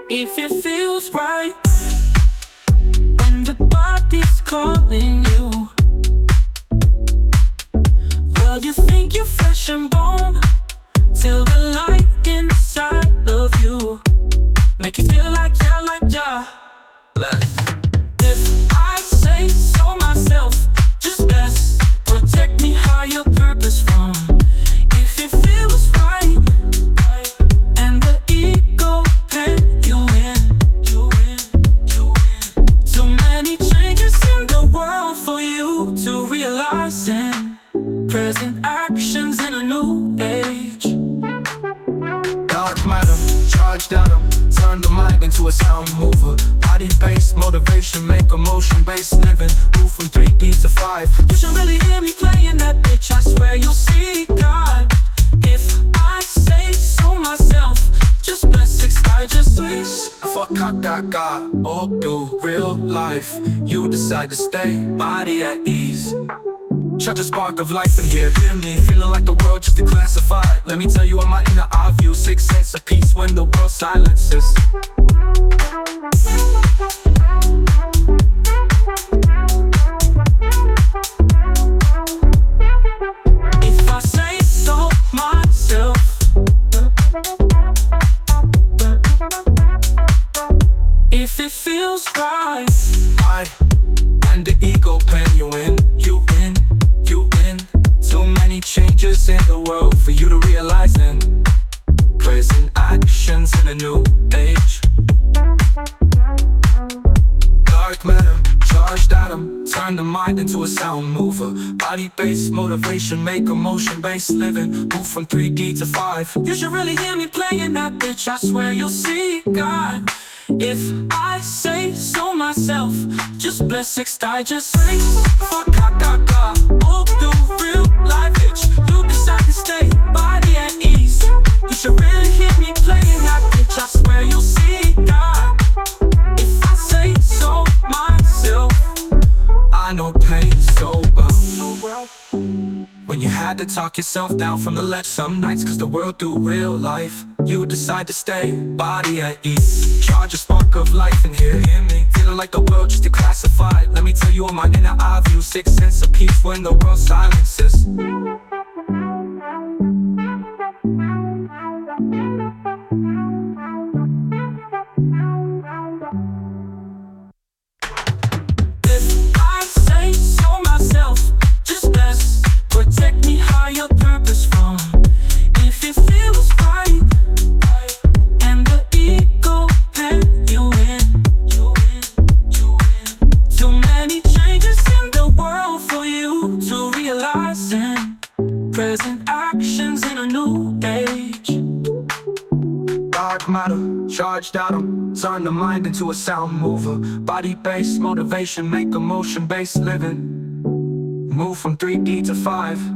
If it feels right when the body's calling you, well, you think you're flesh and bone till the light inside of you make you feel like yeah. If I say so myself, just bless, protect me, higher purpose from. If it feels right, and the ego pen, you win. Too many changes in the world for you to realize, and present actions in a new age. Dark matter, charged atom, turn the mind into a sound mover. Body-based motivation, make emotion-based living. Move from 3D to 5. You should really hear me playing that bitch, I swear you'll see God. If I say so myself, just bless I just wish. Fuck out that God, all do real life. You decide to stay, body at ease. Shut the spark of life in here, hear me. Feeling like the world just declassified. Let me tell you on my inner eye view. Sixth sense of peace when the world silences. If I say so myself, if it feels right, and the ego pen, you win. Too many changes in the world for you to realize, and present actions in a new age. Dark matter, charged atom, turn the mind into a sound mover. Body-based motivation, make emotion-based living. Move from 3D to 5. you should really hear me playing that bitch, I swear you'll see God. If I say so myself, just bless sixth, I just say fuck all do real life, bitch. You decide to stay, body at ease. You should really hear me playing that bitch, I swear you'll see God. If I say so myself, I know pain so well. When you had to talk yourself down from the ledge some nights, cause the world do real life. You decide to stay, body at ease. Charge a spark of life in here, hear me. Feeling like the world just declassified. Let me tell you on my inner eye view. Sixth sense of peace when the world silences. if I say so myself, just bless, protect me, higher purpose from. If it feels right, and the ego pen, you win. Too many changes in the world for you to realize, and present actions in a new age. Dark matter, charged atom, turn the mind into a sound mover. Body-based motivation, make emotion-based living. Move from 3D to 5.